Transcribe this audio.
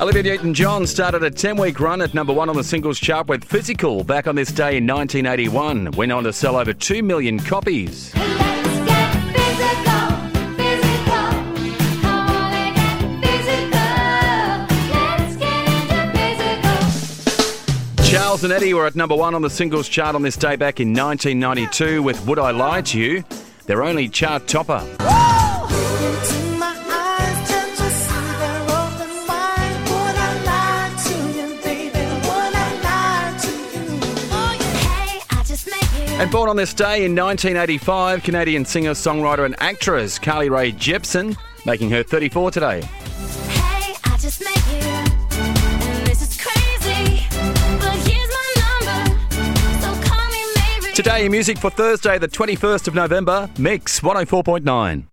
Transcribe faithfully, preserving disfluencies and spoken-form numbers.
Olivia Newton-John started a ten-week run at number one on the singles chart with Physical back on this day in nineteen eighty-one. Went on to sell over two million copies. Let's get physical, physical. I wanna get physical. Let's get into physical. Charles and Eddie were at number one on the singles chart on this day back in nineteen ninety-two with Would I Lie to You, their only chart topper. And born on this day in nineteen eighty-five, Canadian singer, songwriter and actress Carly Rae Jepsen, making her thirty-four today. Hey, I just met you, and this is crazy, but here's my number, so call me maybe. Today in music for Thursday, the twenty-first of November, Mix one oh four point nine.